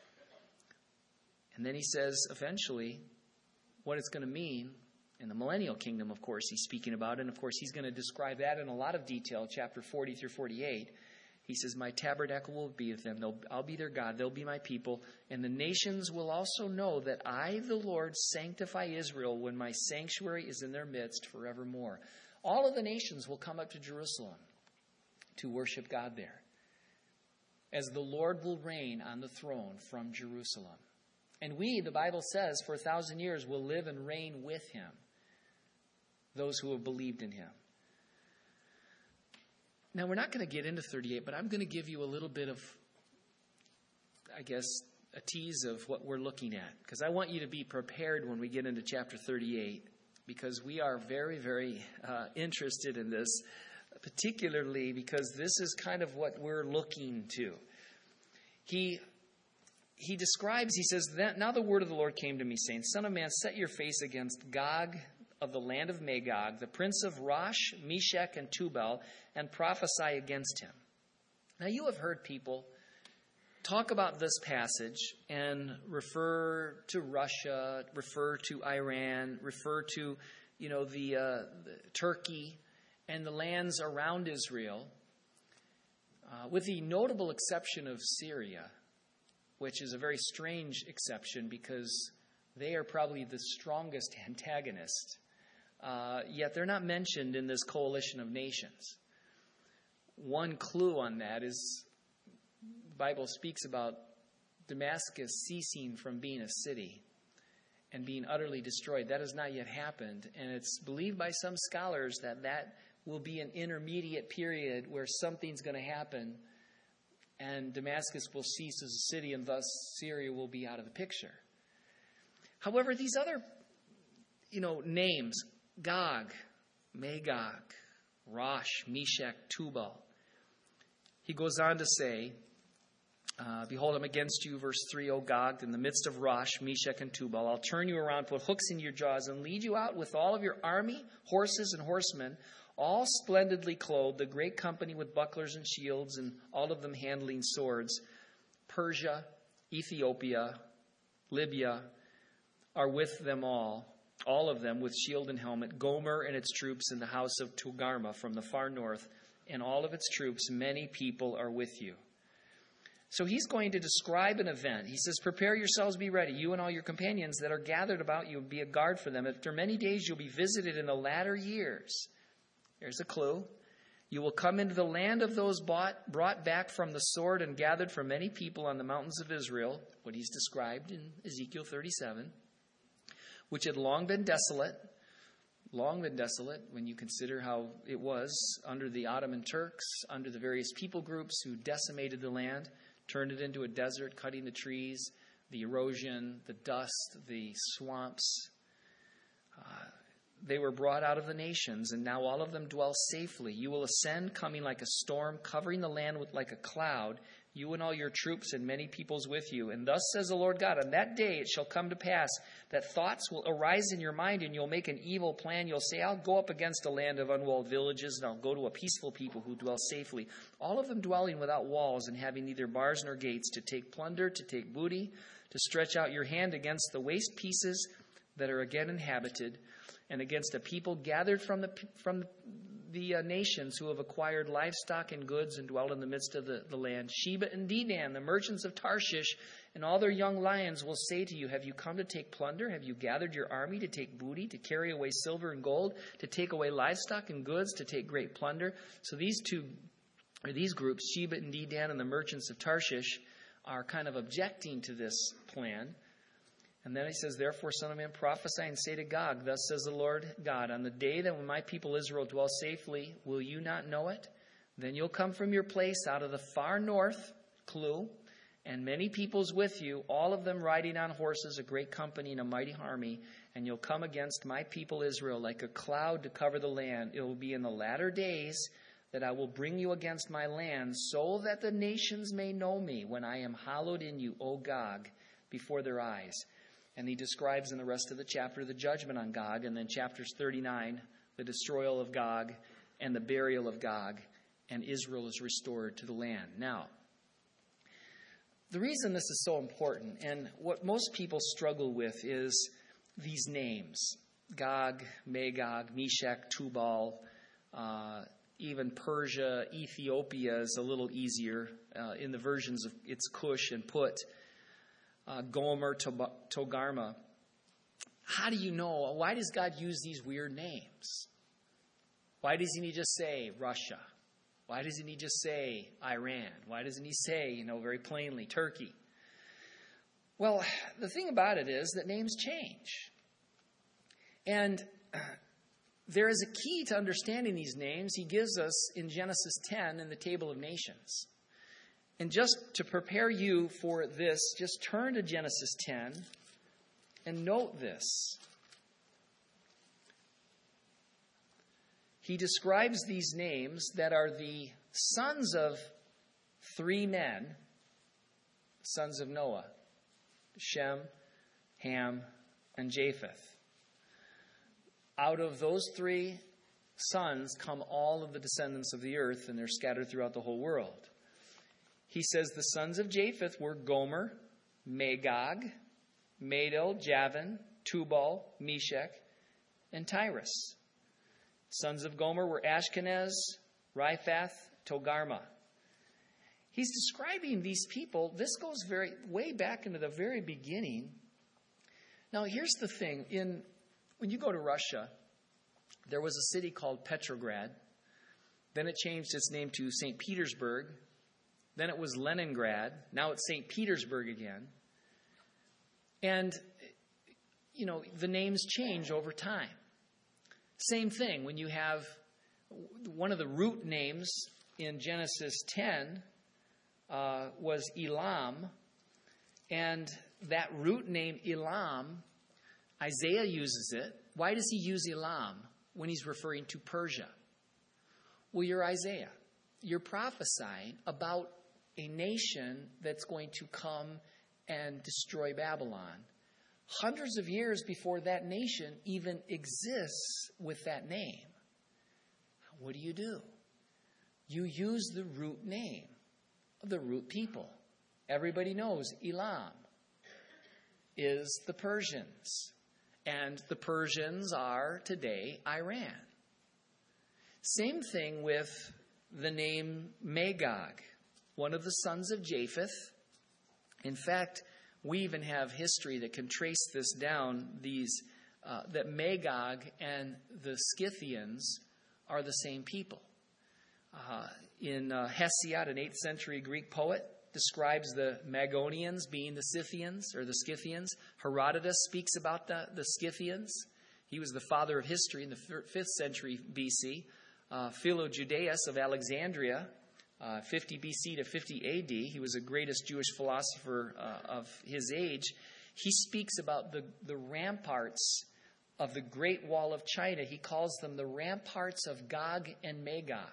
And then he says, eventually, what it's going to mean in the millennial kingdom, of course, he's speaking about. And, of course, he's going to describe that in a lot of detail, chapter forty through forty-eight. He says, my tabernacle will be with them. They'll, I'll be their God. They'll be my people. And the nations will also know that I, the Lord, sanctify Israel when my sanctuary is in their midst forevermore. All of the nations will come up to Jerusalem to worship God there, as the Lord will reign on the throne from Jerusalem. And we, the Bible says, for a thousand years will live and reign with him, those who have believed in him. Now, we're not going to get into thirty-eight, but I'm going to give you a little bit of, I guess, a tease of what we're looking at. Because I want you to be prepared when we get into chapter thirty-eight, because we are very, very uh, interested in this, particularly because this is kind of what we're looking to. He... He describes, he says, now the word of the Lord came to me, saying, Son of man, set your face against Gog of the land of Magog, the prince of Rosh, Meshech, and Tubal, and prophesy against him. Now you have heard people talk about this passage and refer to Russia, refer to Iran, refer to, you know, the, uh, the Turkey and the lands around Israel, uh, with the notable exception of Syria, which is a very strange exception because they are probably the strongest antagonist. Uh, yet they're not mentioned in this coalition of nations. One clue on that is the Bible speaks about Damascus ceasing from being a city and being utterly destroyed. That has not yet happened, and it's believed by some scholars that that will be an intermediate period where something's going to happen and Damascus will cease as a city, and thus Syria will be out of the picture. However, these other, you know, names, Gog, Magog, Rosh, Meshach, Tubal. He goes on to say, uh, behold, I'm against you, verse three, O Gog, in the midst of Rosh, Meshach, and Tubal. I'll turn you around, put hooks in your jaws, and lead you out with all of your army, horses, and horsemen, all splendidly clothed, a great company with bucklers and shields, and all of them handling swords. Persia, Ethiopia, Libya are with them all, all of them with shield and helmet. Gomer and its troops in the house of Togarmah from the far north, and all of its troops, many people are with you. So he's going to describe an event. He says, prepare yourselves, be ready, you and all your companions that are gathered about you, be a guard for them. After many days you'll be visited in the latter years. Here's a clue. You will come into the land of those bought, brought back from the sword and gathered from many people on the mountains of Israel, what he's described in Ezekiel thirty-seven, which had long been desolate, long been desolate when you consider how it was under the Ottoman Turks, under the various people groups who decimated the land, turned it into a desert, cutting the trees, the erosion, the dust, the swamps. Uh, they were brought out of the nations, and now all of them dwell safely. You will ascend, coming like a storm, covering the land with like a cloud, you and all your troops and many peoples with you. And thus says the Lord God, on that day it shall come to pass that thoughts will arise in your mind, and you'll make an evil plan. You'll say, I'll go up against a land of unwalled villages, and I'll go to a peaceful people who dwell safely, all of them dwelling without walls and having neither bars nor gates, to take plunder, to take booty, to stretch out your hand against the waste pieces that are again inhabited, and against a people gathered from the from the the uh, nations who have acquired livestock and goods and dwell in the midst of the, the land. Sheba and Dedan, the merchants of Tarshish, and all their young lions will say to you, have you come to take plunder? Have you gathered your army to take booty, to carry away silver and gold, to take away livestock and goods, to take great plunder? So these two, or these groups, Sheba and Dedan and the merchants of Tarshish, are kind of objecting to this plan. And then he says, therefore, son of man, prophesy and say to Gog, thus says the Lord God, on the day that when my people Israel dwell safely, will you not know it? Then you'll come from your place out of the far north, clue, and many peoples with you, all of them riding on horses, a great company and a mighty army, and you'll come against my people Israel like a cloud to cover the land. It will be in the latter days that I will bring you against my land, so that the nations may know me when I am hallowed in you, O Gog, before their eyes. And he describes in the rest of the chapter the judgment on Gog, and then chapters thirty-nine, the destroyal of Gog and the burial of Gog, and Israel is restored to the land. Now, the reason this is so important, and what most people struggle with, is these names. Gog, Magog, Meshach, Tubal, uh, even Persia, Ethiopia is a little easier. Uh, in the versions of it's Cush and Put. Uh, Gomer, Togarmah. How do you know? Why does God use these weird names? Why doesn't he just say Russia? Why doesn't he just say Iran? Why doesn't he say, you know, very plainly, Turkey? Well, the thing about it is that names change. And there is a key to understanding these names he gives us in Genesis ten in the Table of Nations. And just to prepare you for this, just turn to Genesis ten and note this. He describes these names that are the sons of three men, sons of Noah, Shem, Ham, and Japheth. Out of those three sons come all of the descendants of the earth, and they're scattered throughout the whole world. He says the sons of Japheth were Gomer, Magog, Madel, Javan, Tubal, Meshach, and Tyrus. Sons of Gomer were Ashkenaz, Riphath, Togarmah. He's describing these people. This goes very way back into the very beginning. Now, here's the thing. In when you go to Russia, there was a city called Petrograd. Then it changed its name to Saint Petersburg. Then it was Leningrad. Now it's Saint Petersburg again. And, you know, the names change over time. Same thing when you have one of the root names in Genesis ten uh, was Elam. And that root name Elam, Isaiah uses it. Why does he use Elam when he's referring to Persia? Well, you're Isaiah. You're prophesying about a nation that's going to come and destroy Babylon hundreds of years before that nation even exists with that name. What do you do? You use the root name of the root people. Everybody knows Elam is the Persians. And the Persians are today Iran. Same thing with the name Magog, one of the sons of Japheth. In fact, we even have history that can trace this down, these uh, that Magog and the Scythians are the same people. Uh, in uh, Hesiod, an eighth century Greek poet, describes the Magonians being the Scythians or the Scythians. Herodotus speaks about the, the Scythians. He was the father of history in the fifth century B C. Uh, Philo Judaeus of Alexandria, uh, fifty B C to fifty A D, he was the greatest Jewish philosopher uh, of his age. He speaks about the, the ramparts of the Great Wall of China. He calls them the ramparts of Gog and Magog.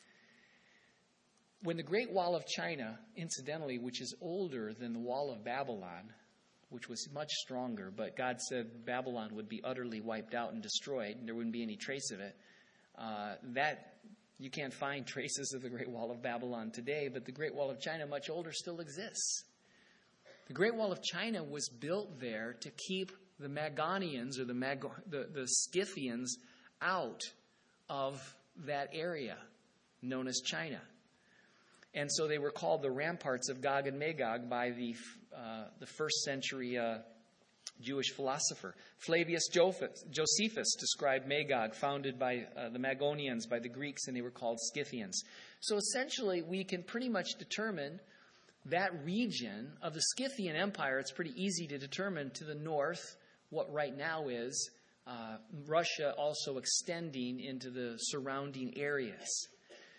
When the Great Wall of China, incidentally, which is older than the Wall of Babylon, which was much stronger, but God said Babylon would be utterly wiped out and destroyed, and there wouldn't be any trace of it. Uh, that you can't find traces of the Great Wall of Babylon today, but the Great Wall of China, much older, still exists. The Great Wall of China was built there to keep the Magonians or the, Mag- the, the Scythians out of that area known as China. And so they were called the ramparts of Gog and Magog by the uh, the first century uh, Jewish philosopher. Flavius Josephus described Magog, founded by uh, the Magonians, by the Greeks, and they were called Scythians. So essentially, we can pretty much determine that region of the Scythian Empire. It's pretty easy to determine to the north what right now is uh, Russia, also extending into the surrounding areas.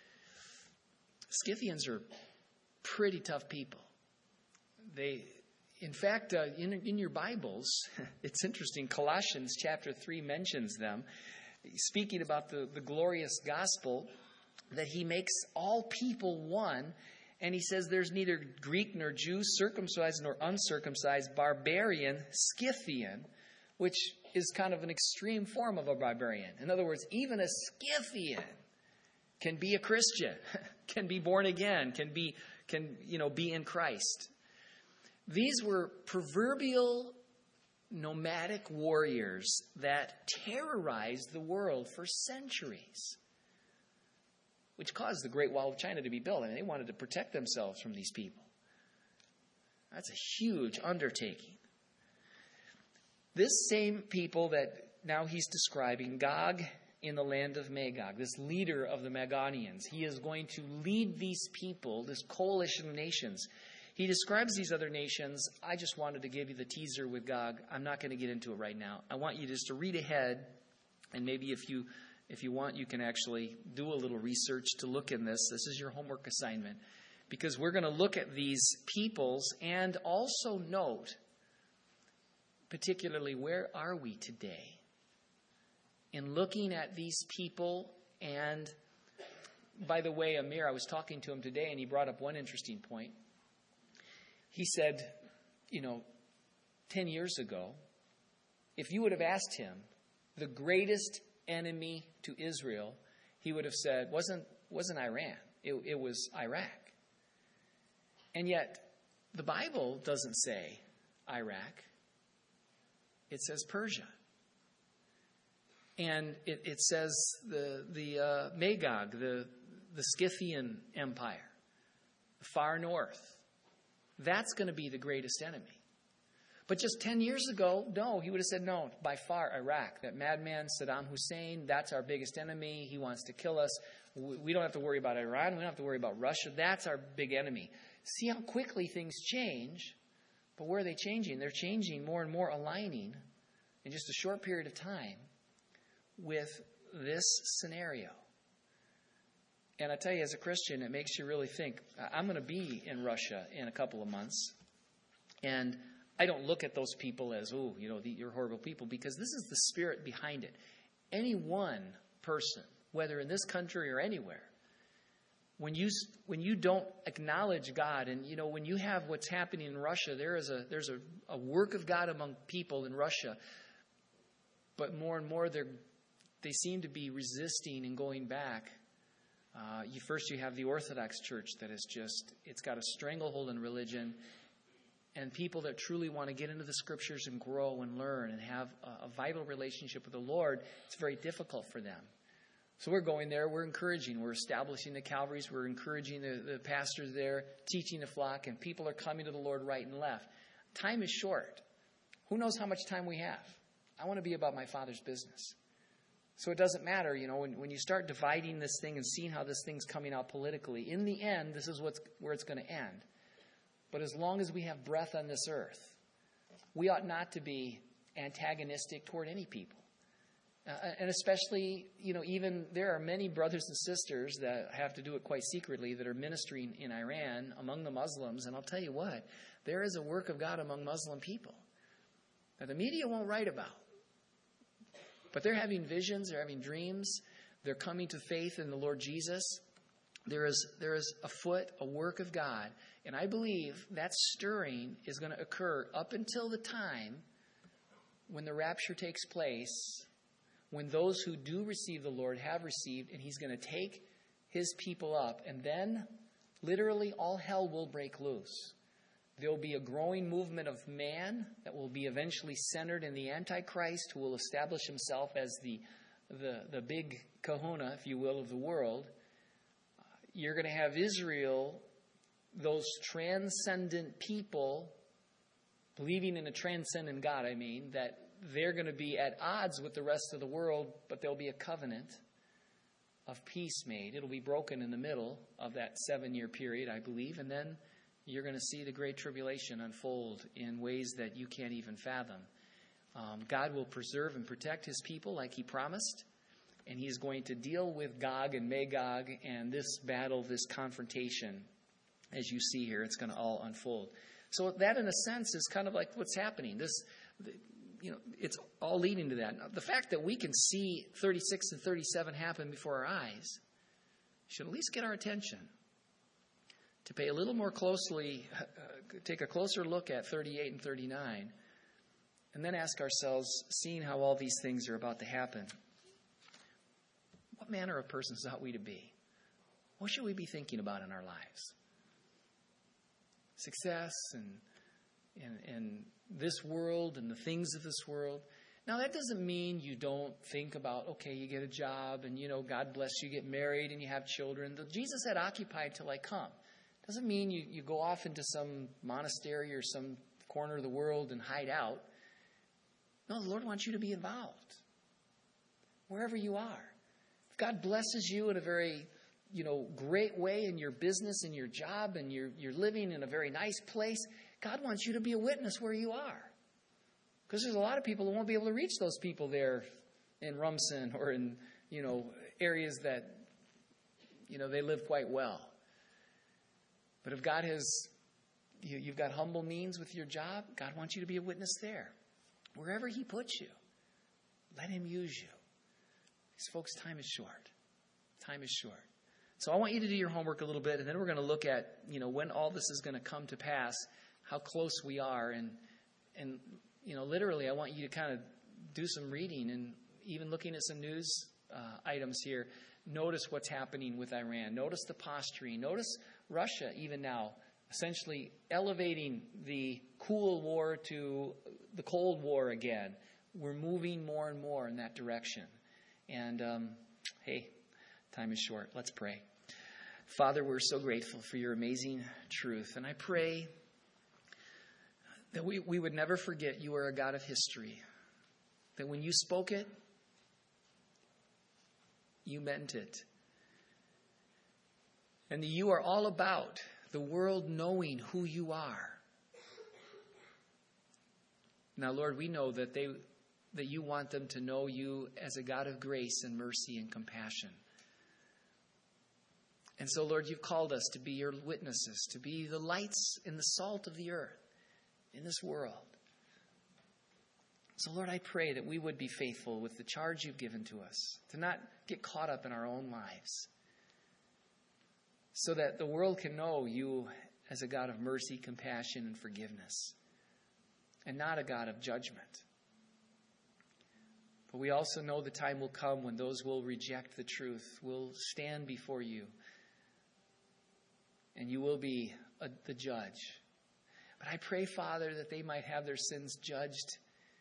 Scythians are pretty tough people. They, in fact, uh, in, in your Bibles, it's interesting, Colossians chapter three mentions them, speaking about the, the glorious gospel, that he makes all people one, and he says there's neither Greek nor Jew, circumcised nor uncircumcised, barbarian, Scythian, which is kind of an extreme form of a barbarian. In other words, even a Scythian can be a Christian, can be born again, can be, can, you know, be in Christ. These were proverbial nomadic warriors that terrorized the world for centuries, which caused the Great Wall of China to be built. I mean, they wanted to protect themselves from these people. That's a huge undertaking. This same people that now he's describing, Gog in the land of Magog, this leader of the Magonians, he is going to lead these people, this coalition of nations. He describes these other nations. I just wanted to give you the teaser with Gog. I'm not going to get into it right now. I want you just to read ahead, and maybe if you if you want, you can actually do a little research to look in this. This is your homework assignment, because we're going to look at these peoples and also note, particularly, where are we today? In looking at these people, and by the way, Amir, I was talking to him today, and he brought up one interesting point. He said, you know, ten years ago, if you would have asked him, the greatest enemy to Israel, he would have said, wasn't wasn't Iran. It, it was Iraq. And yet, the Bible doesn't say Iraq. It says Persia. And it, it says the the uh, Magog, the, the Scythian Empire, the far north. That's going to be the greatest enemy. But just ten years ago, no, he would have said, no, by far Iraq. That madman Saddam Hussein, that's our biggest enemy. He wants to kill us. We don't have to worry about Iran. We don't have to worry about Russia. That's our big enemy. See how quickly things change. But where are they changing? They're changing more and more, aligning in just a short period of time with this scenario. And I tell you, as a Christian, it makes you really think. I'm going to be in Russia in a couple of months. And I don't look at those people as, oh, you know, you're horrible people, because this is the spirit behind it. Any one person, whether in this country or anywhere, When you when you don't acknowledge God, and you know when you have what's happening in Russia, there is a there's a, a work of God among people in Russia, but more and more they they seem to be resisting and going back. Uh, you first you have the Orthodox Church that is just it's got a stranglehold in religion, and people that truly want to get into the Scriptures and grow and learn and have a, a vital relationship with the Lord, it's very difficult for them. So we're going there, we're encouraging, we're establishing the Calvaries, we're encouraging the, the pastors there, teaching the flock, and people are coming to the Lord right and left. Time is short. Who knows how much time we have? I want to be about my Father's business. So it doesn't matter, you know, when, when you start dividing this thing and seeing how this thing's coming out politically, in the end, this is what's where it's going to end. But as long as we have breath on this earth, we ought not to be antagonistic toward any people. Uh, and especially, you know, even there are many brothers and sisters that have to do it quite secretly that are ministering in Iran among the Muslims. And I'll tell you what, there is a work of God among Muslim people that the media won't write about. But they're having visions, they're having dreams, they're coming to faith in the Lord Jesus. There is, there is afoot a work of God. And I believe that stirring is going to occur up until the time when the rapture takes place, when those who do receive the Lord have received, and he's going to take his people up, and then literally all hell will break loose. There will be a growing movement of man that will be eventually centered in the Antichrist, who will establish himself as the, the, the big kahuna, if you will, of the world. You're going to have Israel, those transcendent people, believing in a transcendent God, I mean, that they're going to be at odds with the rest of the world, but there'll be a covenant of peace made. It'll be broken in the middle of that seven-year period, I believe, and then you're going to see the Great Tribulation unfold in ways that you can't even fathom. Um, God will preserve and protect his people like he promised, and he's going to deal with Gog and Magog and this battle, this confrontation, as you see here. It's going to all unfold. So that, in a sense, is kind of like what's happening. This, you know, it's all leading to that. Now, the fact that we can see thirty-six and thirty-seven happen before our eyes should at least get our attention. To pay a little more closely, uh, take a closer look at thirty-eight and thirty-nine, and then ask ourselves, seeing how all these things are about to happen, what manner of persons ought we to be? What should we be thinking about in our lives? Success and, and, and this world and the things of this world. Now, that doesn't mean you don't think about, okay, you get a job and, you know, God bless you, get married and you have children. The, Jesus said, occupy till I come. Doesn't mean you, you go off into some monastery or some corner of the world and hide out. No, the Lord wants you to be involved wherever you are. If God blesses you in a very, you know, great way in your business and your job, and you're, you're living in a very nice place, God wants you to be a witness where you are. Because there's a lot of people who won't be able to reach those people there in Rumson or in, you know, areas that, you know, they live quite well. But if God has, you, you've got humble means with your job, God wants you to be a witness there. Wherever he puts you, let him use you. Because, folks, time is short. Time is short. So I want you to do your homework a little bit, and then we're going to look at, you know, when all this is going to come to pass, how close we are. And, and you know, literally, I want you to kind of do some reading and even looking at some news uh, items here. Notice what's happening with Iran. Notice the posturing. Notice Russia, even now, essentially elevating the cool war to the Cold War again. We're moving more and more in that direction. And, um, hey, time is short. Let's pray. Father, we're so grateful for your amazing truth. And I pray that we, we would never forget you are a God of history. That when you spoke it, you meant it. And that you are all about the world knowing who you are. Now, Lord, we know that they that you want them to know you as a God of grace and mercy and compassion. And so, Lord, you've called us to be your witnesses, to be the lights and the salt of the earth in this world. So, Lord, I pray that we would be faithful with the charge you've given to us, to not get caught up in our own lives. so that the world can know you as a God of mercy, compassion, and forgiveness, and not a God of judgment. But we also know the time will come when those will reject the truth, will stand before you, and you will be a, the judge. But I pray, Father, that they might have their sins judged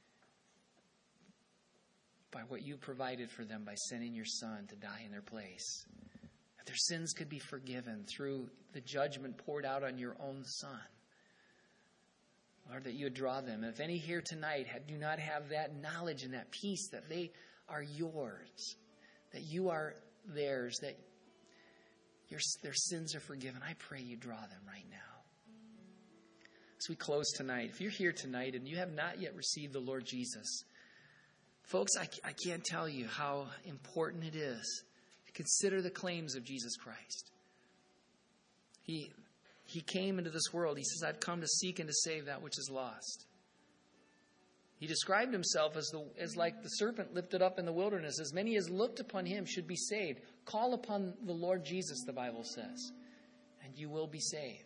by what you provided for them by sending your Son to die in their place. That their sins could be forgiven through the judgment poured out on your own Son. Lord, that you would draw them. And if any here tonight do not have that knowledge and that peace that they are yours, that you are theirs, that your, their sins are forgiven, I pray you draw them right now. As we close tonight, if you're here tonight and you have not yet received the Lord Jesus, folks, I, I can't tell you how important it is to consider the claims of Jesus Christ. He, he came into this world. He says, I've come to seek and to save that which is lost. He described himself as, the, as like the serpent lifted up in the wilderness. As many as looked upon him should be saved. Call upon the Lord Jesus, the Bible says, and you will be saved.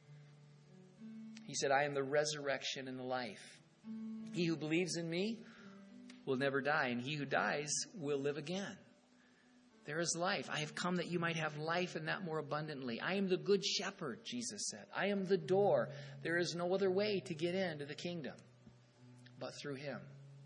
He said, I am the resurrection and the life. He who believes in me will never die, and he who dies will live again. There is life. I have come that you might have life and that more abundantly. I am the good shepherd, Jesus said. I am the door. There is no other way to get into the kingdom but through him.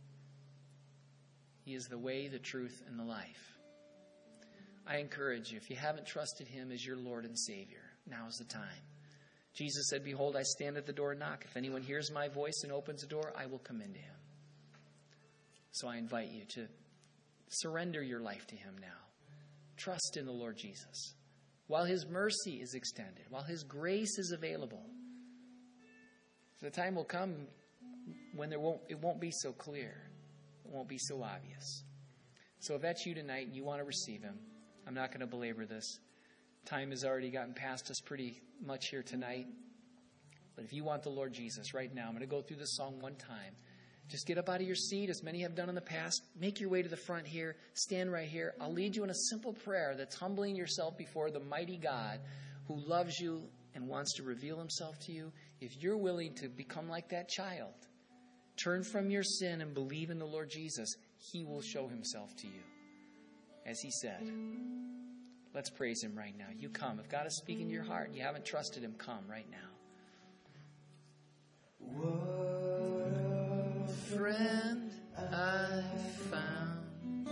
He is the way, the truth, and the life. I encourage you, if you haven't trusted him as your Lord and Savior, now is the time. Jesus said, behold, I stand at the door and knock. If anyone hears my voice and opens the door, I will come into him. So I invite you to surrender your life to him now. Trust in the Lord Jesus. While his mercy is extended, while his grace is available, the time will come when there won't, it won't be so clear. It won't be so obvious. So if that's you tonight and you want to receive him, I'm not going to belabor this. Time has already gotten past us pretty much here tonight. But if you want the Lord Jesus right now, I'm going to go through this song one time. Just get up out of your seat, as many have done in the past. Make your way to the front here. Stand right here. I'll lead you in a simple prayer that's humbling yourself before the mighty God who loves you and wants to reveal himself to you. If you're willing to become like that child, turn from your sin and believe in the Lord Jesus, he will show himself to you, as he said. Let's praise him right now. You come. If God is speaking to your heart and you haven't trusted him, come right now. What a friend I found,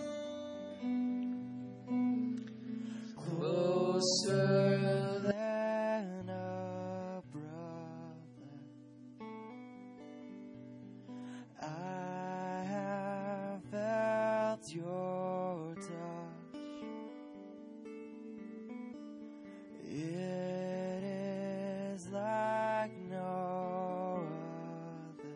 closer than a brother. I have felt your touch. It is like no other.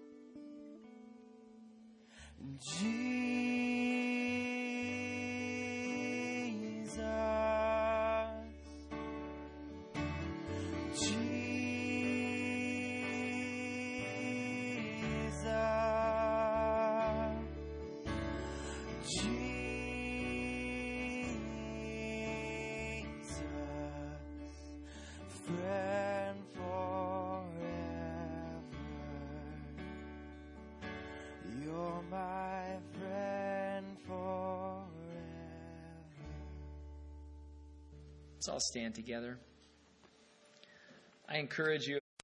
Jesus, Jesus, Jesus, friend forever. You're my friend forever. Let's all stand together. I encourage you.